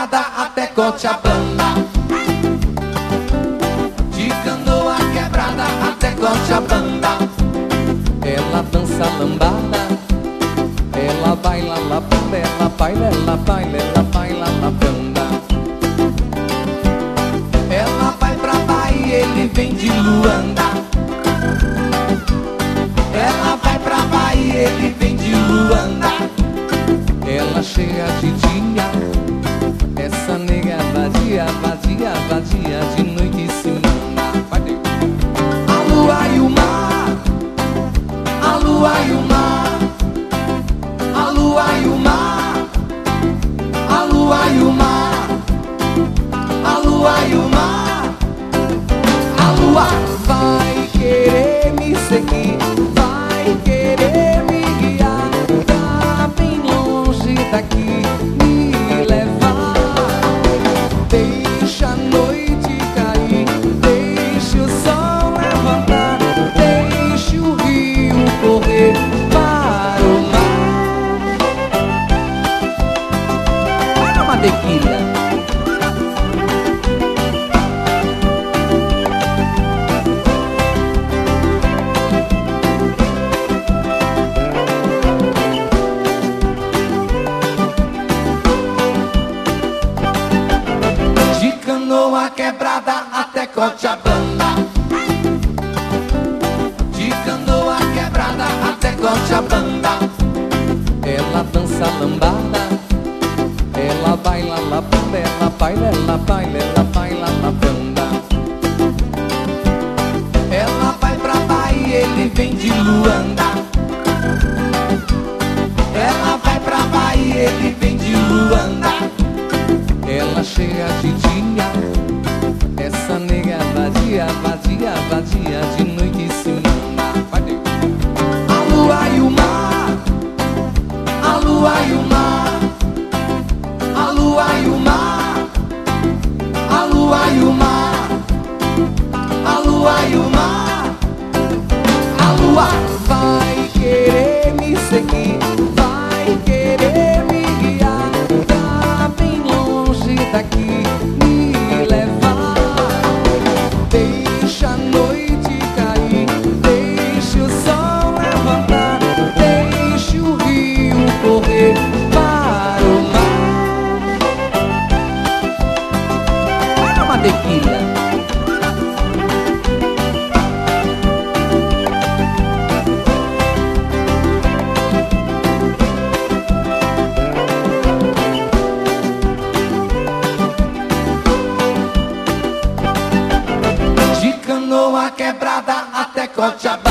quebrada até Cochabamba. De canoa quebrada até Cochabamba. Ela dança lambada, ela baila labamba, ela baila, ela baila, ela baila labamba. Ela vai pra Bahia, ele vem de Luanda. Ela vai pra Bahia, ele vem de Luanda. Ela cheia de dia, essa nega vadia, vadia, vadia, de noite se manda. A lua e o mar, a lua e o mar, a lua e o mar, a lua e o mar, a lua e o mar. A lua vai querer me seguir, vai querer me guiar, tá bem longe daqui, me levar. Deixa a noite cair, deixa o sol levantar, deixa o rio correr para o mar. Olha uma tequila. Canoa quebrada até Cochabamba. De canoa quebrada até Cochabamba. Ela dança lambada, ela baila labamba, ela baila, ela baila, ela baila labamba. Ela vai pra Bahia, ele vem de Luanda. Ela vai pra Bahia, ele vem de Luanda. Ela cheia de dia, essa nega vadia, vadia, vadia, de noite se manda. A lua e o mar, a lua e o mar, a lua e o mar, a lua e o mar, a lua e o mar. A lua vai querer me seguir, vai querer me guiar, tá bem longe daqui, me levar. Deixa a noite cair, deixa o sol levantar, deixa o rio correr para o mar. Olha uma tequila. Canoa quebrada até Cochabamba.